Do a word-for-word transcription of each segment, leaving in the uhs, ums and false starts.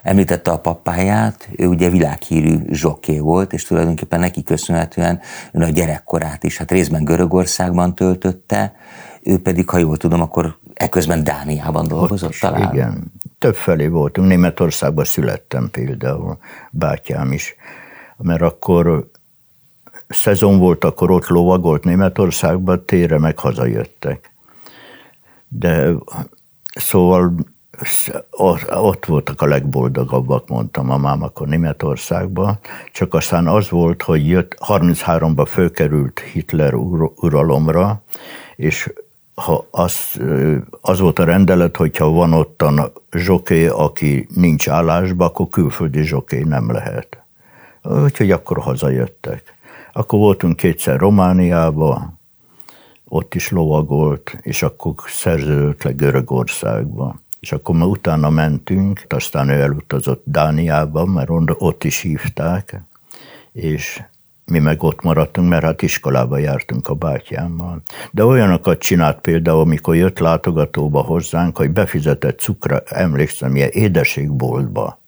Említette a papáját, ő ugye világhírű zsokké volt, és tulajdonképpen neki köszönhetően ön a gyerekkorát is, hát részben Görögországban töltötte, ő pedig, ha jól tudom, akkor eközben Dániában dolgozott is, talán. Igen, többfelé voltunk, Németországban születtem például, bátyám is, mert akkor szezon volt, akkor ott lovagolt Németországban, térre meg hazajöttek. De szóval ott voltak a legboldogabbak, mondtam a mám akkor Németországban, csak aztán az volt, hogy jött, harmincháromban fölkerült Hitler ur, uralomra, és ha az, az volt a rendelet, hogyha van ottan zsoké, aki nincs állásba, akkor külföldi zsoké nem lehet. Úgyhogy akkor hazajöttek. Akkor voltunk kétszer Romániában, ott is lovagolt, és akkor szerződött le Görögországba. És akkor már utána mentünk, aztán ő elutazott Dániába, mert ott is hívták, és mi meg ott maradtunk, mert hát iskolába jártunk a bátyámmal. De olyanokat csinált például, amikor jött látogatóba hozzánk, hogy befizetett cukra, emlékszem, ilyen édességboltba.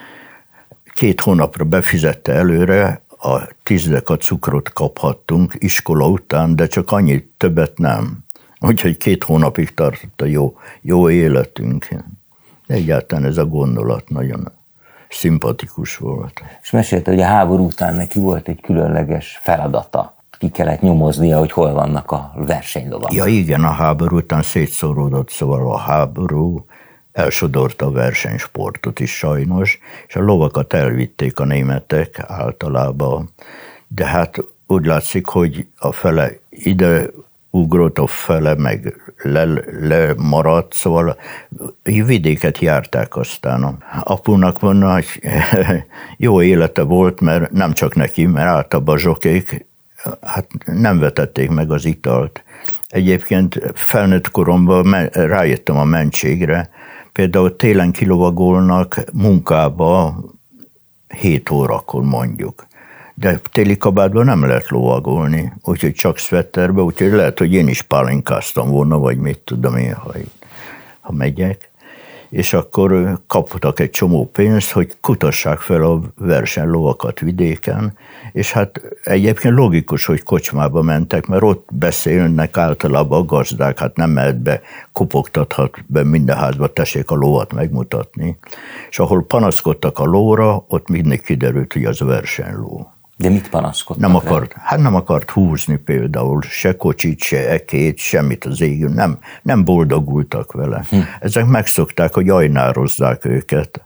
Két hónapra befizette előre, a tízdek a cukrot kaphattunk iskola után, de csak annyit, többet nem. Úgyhogy két hónapig tartott a jó, jó életünk. Egyáltalán ez a gondolat nagyon szimpatikus volt. És mesélte, hogy a háború után neki volt egy különleges feladata. Ki kellett nyomoznia, hogy hol vannak a versenylovak. Ja igen, a háború után szétszóródott, szóval a háború elsodorta a versenysportot is sajnos, és a lovakat elvitték a németek általában. De hát úgy látszik, hogy a fele ide ugrott, a fele meg lemaradt, le szóval vidéket járták aztán. Apunak van nagy jó élete volt, mert nem csak neki, mert általában a zsokék hát nem vetették meg az italt. Egyébként felnőtt koromban rájöttem a mentségre, például télen kilovagolnak munkába hét órakor mondjuk. De téli kabátban nem lehet lovagolni, úgyhogy csak szvetterbe, úgyhogy lehet, hogy én is pálinkáztam volna, vagy mit tudom én, ha, ha megyek. És akkor kaptak egy csomó pénzt, hogy kutassák fel a versenylovakat vidéken, és hát egyébként logikus, hogy kocsmába mentek, mert ott beszélnek általában a gazdák, hát nem mehet be, kopogtathat be minden házba, tessék a lovat megmutatni. És ahol panaszkodtak a lóra, ott mindig kiderült, hogy az versenyló. De mit panaszkodtak? Nem akart, hát nem akart húzni például, se kocsit, se ekét, semmit az égön, nem, nem boldogultak vele. Hm. Ezek megszokták, hogy ajnározzák őket.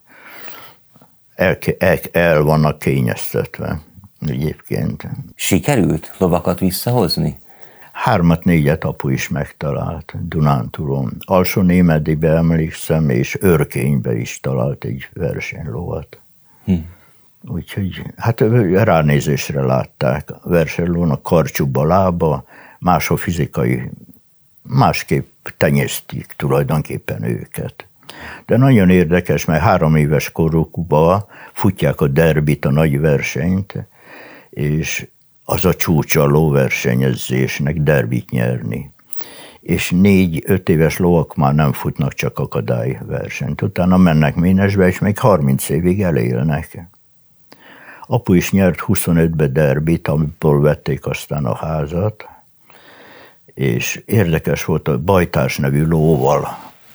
El, el, el vannak kényeztetve egyébként. Sikerült lovakat visszahozni? Hármat, négyet apu is megtalált Dunántúlon. Alsó-Némedibe emlékszem, és Örkénybe is talált egy versenylovat. Hm. Úgyhogy hát ránézésre látták, a versenylónak karcsúbb lába, más a fizikai, másképp tenyésztik tulajdonképpen őket. De nagyon érdekes, mert három éves korukban futják a derbit, a nagy versenyt, és az a csúcsa a lóversenyezésnek derbit nyerni. És négy-öt éves lovak már nem futnak csak akadályversenyt. Utána mennek Ménesbe, és még harminc évig elélnek. Apu is nyert huszonötbe derbit, amiből vették aztán a házat, és érdekes volt, a Bajtárs nevű lóval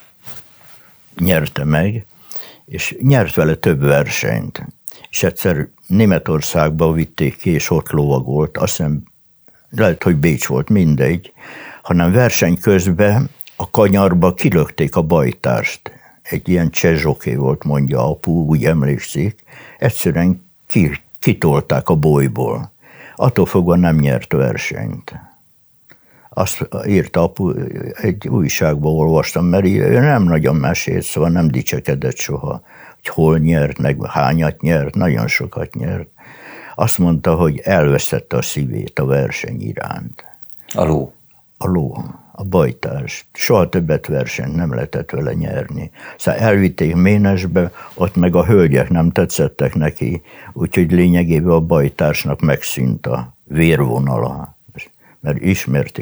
nyerte meg, és nyert vele több versenyt. És egyszer Németországba vitték ki, és ott lovagolt, azt hiszem, lehet, hogy Bécs volt, mindegy, hanem verseny közben a kanyarba kilökték a Bajtárst. Egy ilyen cseh zsoké volt, mondja apu, úgy emlékszik, egyszerűen ki kitolták a bolyból. Attól fogva nem nyert versenyt. Azt írta apu, egy újságban olvastam, mert ő nem nagyon mesélt, szóval nem dicsekedett soha, hogy hol nyert, meg hányat nyert, nagyon sokat nyert. Azt mondta, hogy elvesztette a szívét a verseny iránt. A ló? A ló, a Bajtárs. Soha többet versenyt nem lehetett vele nyerni. Szóval elvitték Ménesbe, ott meg a hölgyek nem tetszettek neki, úgyhogy lényegében a Bajtársnak megszűnt a vérvonala. Mert ismerték a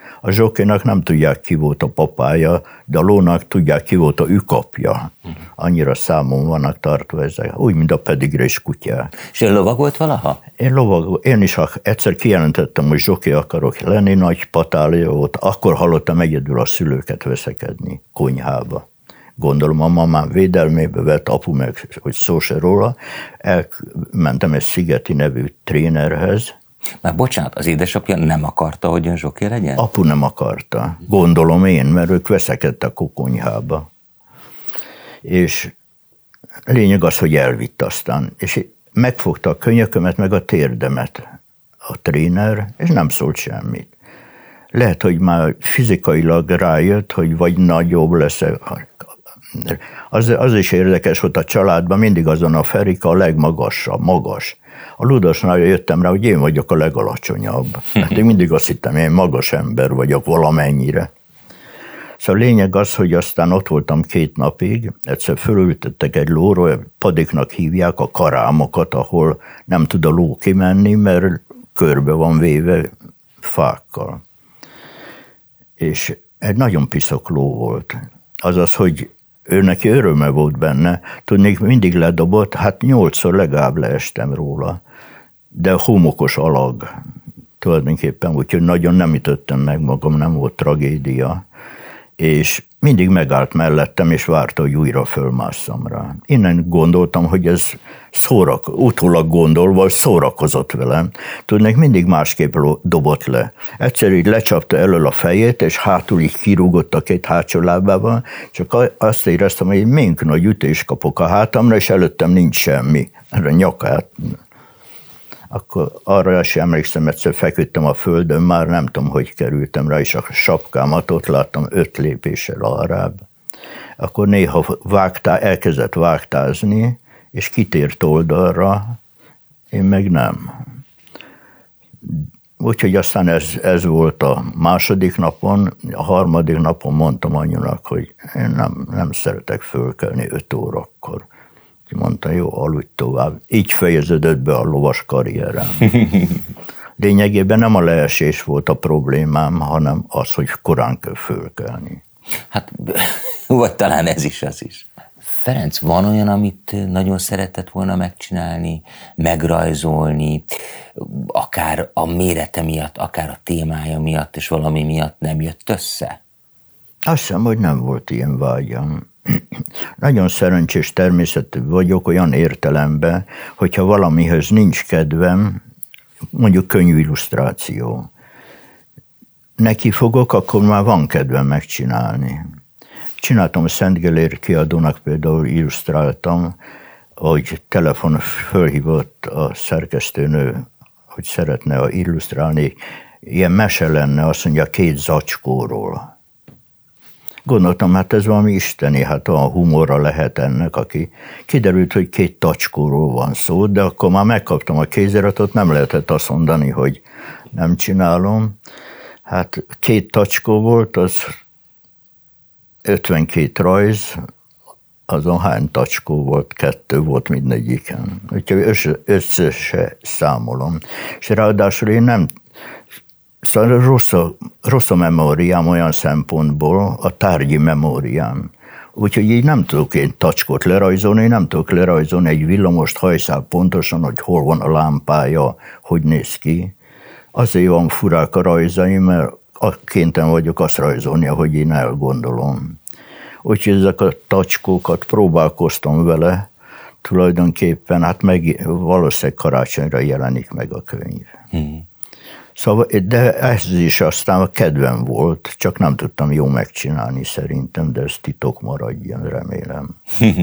A zsokénak nem tudják, ki volt a papája, de a lónak tudják, ki volt a ükapja. Annyira számon vannak tartva ezek, úgy, mint a pedigrés kutyák. És ön lovagolt valaha? Én lovagol, én is egyszer kijelentettem, hogy zsoké akarok lenni, nagy patália volt, akkor hallottam egyedül a szülőket veszekedni konyhába. Gondolom a mamám védelmébe vett, apu meg, hogy szó se róla. Elmentem egy Szigeti nevű trénerhez. Már bocsánat, az édesapja nem akarta, hogy ön zsoké legyen? Apu nem akarta. Gondolom én, mert ők veszekedtek a konyhába. És lényeg az, hogy elvitt aztán. És megfogta a könyökömet, meg a térdemet a tréner, és nem szólt semmit. Lehet, hogy már fizikailag rájött, hogy vagy nagyobb lesz. Az, az is érdekes, hogy a családban mindig azon a Ferika a legmagasabb, magas. A Ludosnál jöttem rá, hogy én vagyok a legalacsonyabb. Hát én mindig azt hittem, én magas ember vagyok valamennyire. Szóval a lényeg az, hogy aztán ott voltam két napig, egyszer fölültettek egy lóról, padiknak hívják a karámokat, ahol nem tud a ló kimenni, mert körbe van véve fákkal. És egy nagyon piszok ló volt. Azaz, hogy ő neki öröme volt benne, tudnék, mindig ledobott, hát nyolcszor legalább leestem róla. De homokos alag tulajdonképpen, úgyhogy nagyon nem ütöttem meg magam, nem volt tragédia. És mindig megállt mellettem, és várta, hogy újra fölmásszam rá. Innen gondoltam, hogy ez szórak, utólag gondolva, szórakozott velem. Tudnék, mindig másképp dobott le. Egyszer így lecsapta elől a fejét, és hátul így kirúgott a két hátsó lábával, csak azt éreztem, hogy egy mink nagy ütés kapok a hátamra, és előttem nincs semmi. Erre a nyakát. Akkor arra sem emlékszem, egyszer feküdtem a földön, már nem tudom, hogy kerültem rá, és a sapkámat ott láttam öt lépéssel arrább. Akkor néha vágtá, elkezdett vágtázni, és kitért oldalra, én meg nem. Úgyhogy aztán ez, ez volt a második napon, a harmadik napon mondtam anyunak, hogy én nem, nem szeretek fölkelni öt órakor. Mondta, jó, aludj tovább. Így fejeződött be a lovas karrierem. Lényegében nem a leesés volt a problémám, hanem az, hogy korán kell fölkelni. Hát, vagy talán ez is az is. Ferenc, van olyan, amit nagyon szeretett volna megcsinálni, megrajzolni, akár a mérete miatt, akár a témája miatt, és valami miatt nem jött össze? Azt hiszem, hogy nem volt ilyen vágyam. Nagyon szerencsés természetű vagyok olyan értelemben, hogyha valamihez nincs kedvem, mondjuk könnyű illusztráció. Neki fogok, akkor már van kedvem megcsinálni. Csináltam a Szent Gellér kiadónak, például illusztráltam, hogy telefonon fölhívott a szerkesztőnő, hogy szeretne illusztrálni. Ilyen mese lenne, azt mondja, két zacskóról. Gondoltam, hát ez valami isteni, hát olyan humorra lehet ennek, aki kiderült, hogy két tacskóról van szó, de akkor már megkaptam a kéziratot, nem lehetett azt mondani, hogy nem csinálom. Hát két tacskó volt, az ötvenkét rajz, azon hány tacskó volt, kettő volt mindegyiken. Úgyhogy össze, össze se számolom. És ráadásul én nem... Szóval rossz a, rossz a memóriám olyan szempontból, a tárgyi memóriám. Úgyhogy így nem tudok én tacskot lerajzolni, nem tudok lerajzolni egy villamost hajszál pontosan, hogy hol van a lámpája, hogy néz ki. Azért van furák a rajzaim, mert kénytelen vagyok azt rajzolni, ahogy én elgondolom. Úgyhogy ezek a tacskókat próbálkoztam vele, tulajdonképpen, hát meg valószínűleg karácsonyra jelenik meg a könyv. Hmm. Szóval, de ez is aztán kedvem volt, csak nem tudtam jól megcsinálni szerintem, de ez titok maradjon, remélem.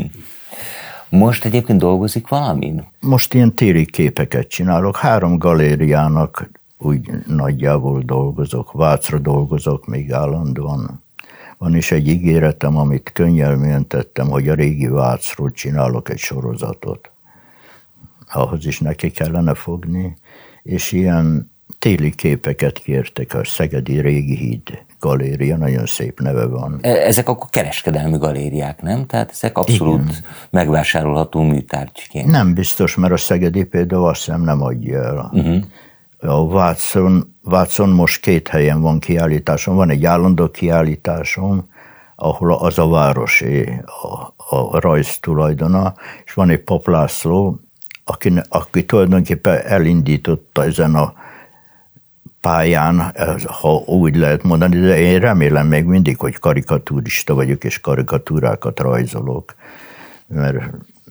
Most egyébként dolgozik valamin? Most ilyen téri képeket csinálok, három galériának úgy nagyjából dolgozok, Vácra dolgozok még állandóan. Van is egy ígéretem, amit könnyelműen tettem, hogy a régi Vácról csinálok egy sorozatot. Ahhoz is neki kellene fogni, és ilyen téli képeket kértek, a Szegedi Régi Híd galéria, nagyon szép neve van. Ezek akkor kereskedelmi galériák, nem? Tehát ezek abszolút igen, megvásárolható műtárgyként. Nem biztos, mert a Szegedi például azt hiszem nem adja el. Uh-huh. A Watson, Watson most két helyen van kiállításom, van egy állandó kiállításom, ahol az a városé a, a rajz tulajdona, és van egy Pap László, aki, aki tulajdonképpen elindította ezen a pályán, ha úgy lehet mondani, de én remélem még mindig, hogy karikatúrista vagyok, és karikatúrákat rajzolok, mert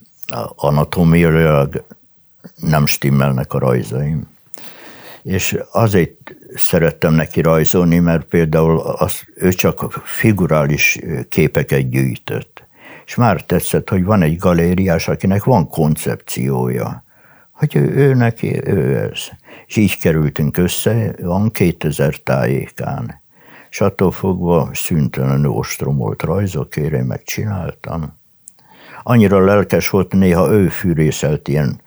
anatómiailag nem stimmelnek a rajzaim. És azért szerettem neki rajzolni, mert például az, ő csak figurális képeket gyűjtött. És már tetszett, hogy van egy galériás, akinek van koncepciója, hogy ő, ő neki, ő ez. És így kerültünk össze, van kétezer tájékán. És attól fogva szüntelenül ostromolt rajzokért, én megcsináltam. Annyira lelkes volt, néha ő fűrészelt ilyen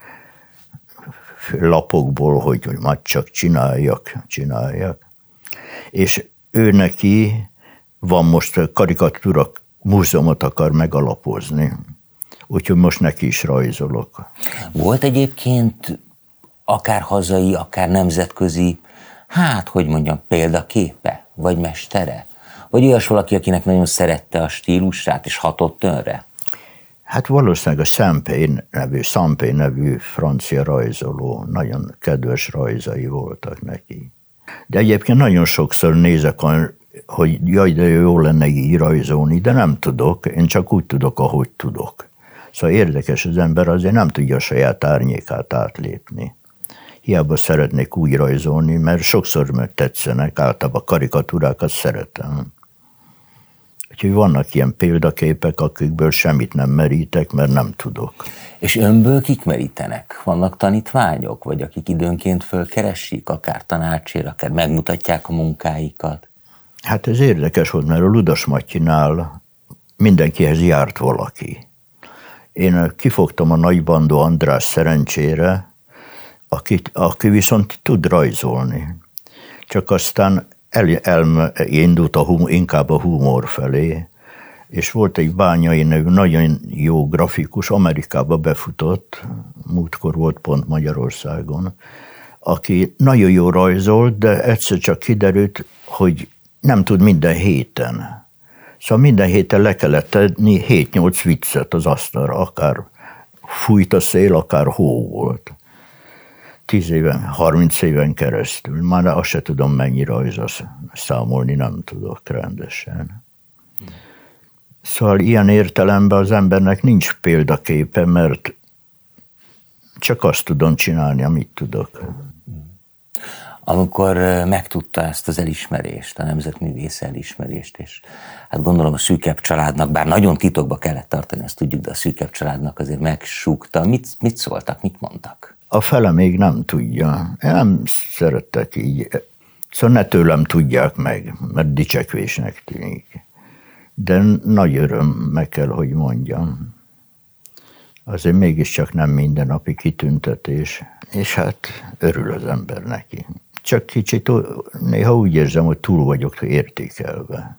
lapokból, hogy majd csak csináljak, csináljak. És ő neki van most karikatúra múzeumot akar megalapozni. Úgyhogy most neki is rajzolok. Volt egyébként akár hazai, akár nemzetközi, hát, hogy mondjam, példaképe, vagy mestere? Vagy olyas valaki, akinek nagyon szerette a stílusát, és hatott önre? Hát valószínűleg a Sampé nevű, Sampé nevű francia rajzoló, nagyon kedves rajzai voltak neki. De egyébként nagyon sokszor nézek, hogy jaj, de jó lenne így rajzolni, de nem tudok, én csak úgy tudok, ahogy tudok. Szóval érdekes, az ember azért nem tudja a saját árnyékát átlépni. Hiába szeretnék úgy rajzolni, mert sokszor meg tetszenek, általában karikatúrákat szeretem. Úgyhogy vannak ilyen példaképek, akikből semmit nem merítek, mert nem tudok. És önből kik merítenek? Vannak tanítványok, vagy akik időnként fölkeresik, akár tanácsért, akár megmutatják a munkáikat? Hát ez érdekes volt, mert a Ludas Matyinál mindenkihez járt valaki. Én kifogtam a Nagybandó András szerencsére, aki, aki viszont tud rajzolni. Csak aztán el, elindult a hum, inkább a humor felé, és volt egy Bányai nevű nagyon jó grafikus, Amerikába befutott, múltkor volt pont Magyarországon, aki nagyon jó rajzolt, de egyszer csak kiderült, hogy nem tud minden héten. Szóval minden héten le kellett tenni hét-nyolc viccet az asztalra, akár fújt a szél, akár hó volt. Tíz éven, harminc éven keresztül. Már azt se tudom, mennyi rajza számolni, nem tudok rendesen. Szóval ilyen értelemben az embernek nincs példaképe, mert csak azt tudom csinálni, amit tudok. Amikor megtudta ezt az elismerést, a nemzetművész elismerést, és hát gondolom a szűkebb családnak, bár nagyon titokba kellett tartani, ezt tudjuk, de a szűkebb családnak azért megsúgta. Mit, mit szóltak, mit mondtak? A fele még nem tudja. Én nem szerettek így. Szóval ne tőlem tudják meg, mert dicsekvésnek tűnik. De nagy öröm, meg kell, hogy mondjam. Azért mégiscsak nem mindennapi kitüntetés, és hát örül az ember neki. Csak kicsit néha úgy érzem, hogy túl vagyok értékelve.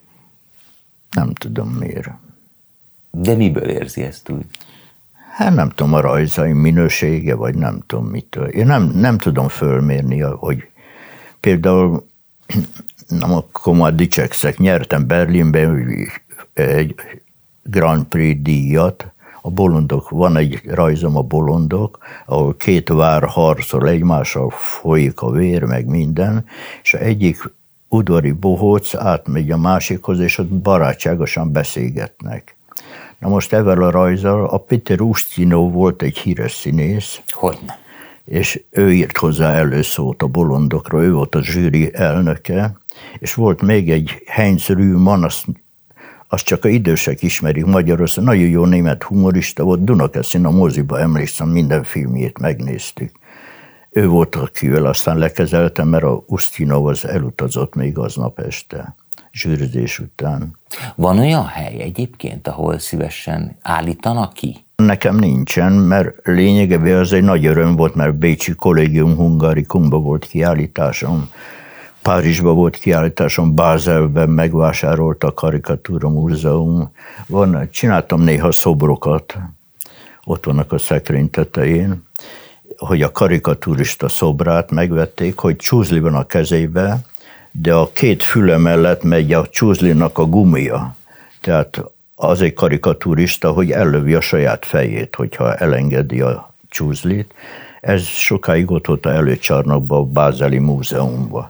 Nem tudom miért. De miből érzi ezt úgy? Hát nem tudom, a rajzaim minősége, vagy nem tudom mitől. Én nem, nem tudom fölmérni, hogy például, nem akkor már dicsekszek, nyertem Berlinben egy Grand Prix díjat, a bolondok, van egy rajzom a bolondok, ahol két vár harcol egymással, folyik a vér, meg minden, és egyik udvari bohóc átmegy a másikhoz, és ott barátságosan beszélgetnek. Na most ezzel a rajzzal a Peter Ustinov volt egy híres színész. Hogyne. És ő írt hozzá előszót a bolondokról, ő volt a zsűri elnöke, és volt még egy Heinz Rühmann, azt, azt csak a idősek ismerik Magyarországon, nagyon jó német humorista volt, Dunakeszin a moziba emlékszem, minden filmjét megnéztük. Ő volt, akivel aztán lekezeltem, mert a Ustinov az elutazott még aznap este, zsűrizés után. Van olyan hely egyébként, ahol szívesen állítanak ki? Nekem nincsen, mert lényegében az egy nagy öröm volt, mert Bécsi Collegium Hungaricumban volt kiállításom, Párizsban volt kiállításom, Bázelben megvásárolt a Karikatúra Múzeum. Van, csináltam néha szobrokat, ott vannak a szekrény tetején. hogy a karikaturista szobrát megvették, hogy csúzli van a kezébe, de a két füle mellett megy a csúzlinak a gumia. Tehát az egy karikaturista, hogy ellövi a saját fejét, hogyha elengedi a csúzlit. Ez sokáig ott volt a előcsarnokban, a Bázeli Múzeumban.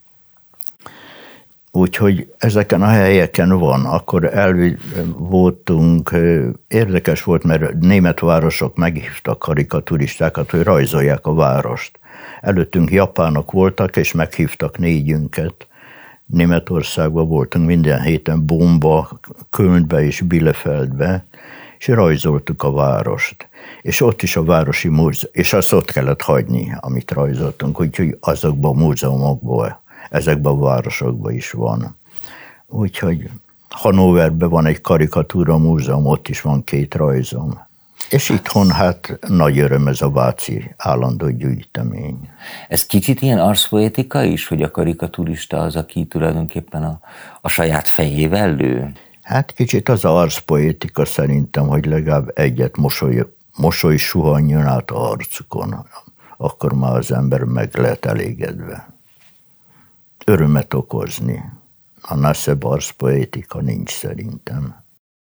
Úgyhogy ezeken a helyeken van. Akkor elvi voltunk, érdekes volt, mert német városok meghívtak karikaturistákat, hogy rajzolják a várost. Előttünk japánok voltak, és meghívtak négyünket. Németországban voltunk minden héten Bonba, Kölnbe és Bielefeldbe, és rajzoltuk a várost. És ott is a városi múzeum, és azt ott kellett hagyni, amit rajzoltunk, úgyhogy azokban a múzeumokban, ezekben a városokban is van. Úgyhogy Hannoverben van egy karikatúra múzeum, ott is van két rajzom. És itthon hát nagy öröm ez a váci állandó gyűjtemény. Ez kicsit ilyen arszpoetika is, hogy a karikaturista az, aki tulajdonképpen a, a saját fejével lő? Hát kicsit az a arszpoetika szerintem, hogy legalább egyet mosoly, mosoly suhanjon át a arcukon. Akkor már az ember meg lehet elégedve. Örömet okozni. Annál szebb arszpoetika nincs szerintem.